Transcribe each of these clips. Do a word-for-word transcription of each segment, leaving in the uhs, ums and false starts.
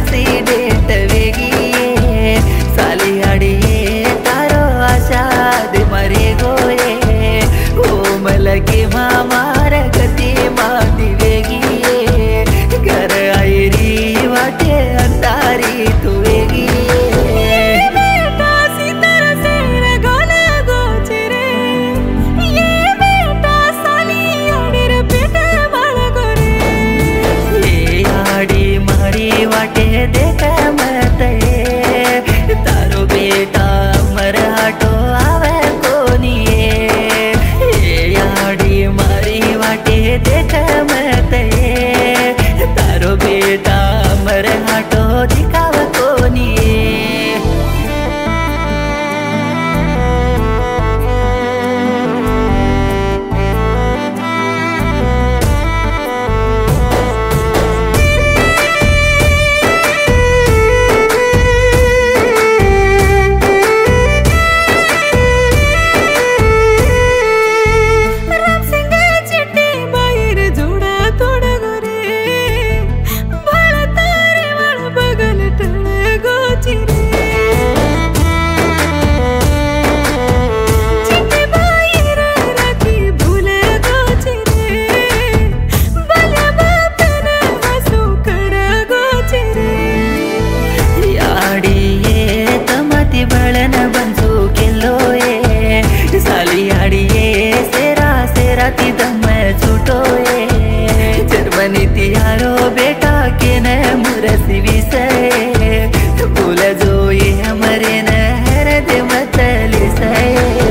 accident वेगी साली अड़िए तारो आशाद मरे गोये ओ मलके मामार गति माती वेगी घर आयरी वाटे अंतारी तू वेगी वाटे देख मत तारो बेटा मर हटो आवे कोनी याड़ी मारी वाटे देख मत तारो बेटा मर हटो दिखाव कोनी बड़न बंसू किलो ए साली आड़िए सेरा सेरा ती दम छूटो ए जर्मनी तिहारो बेटा के न मुरसी विषय भूल जो ये हमारे न हर दे मतली से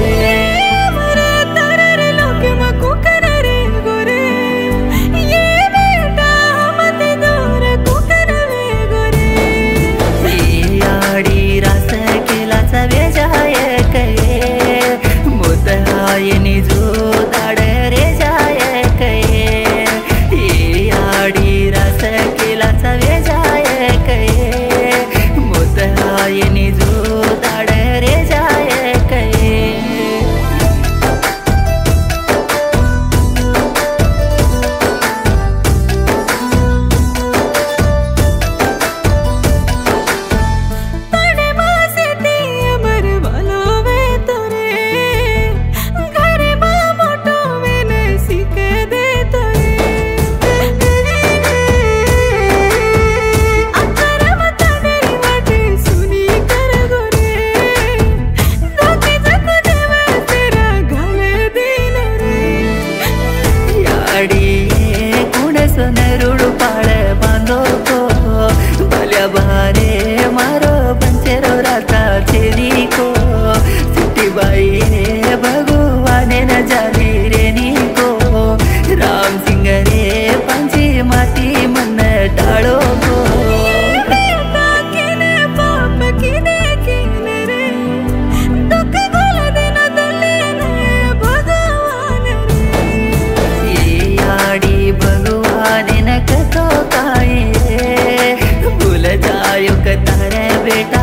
नरुड़ू पाड़ बांधो को बाल्या बहारे मारो बंचेरो राता चेरी को सिटी बाई रे भगवान न जाली रेनी को राम सिंह रे पंची माटी मन डालो को भगवान न कतो काए भूल जायो कतारे बेटा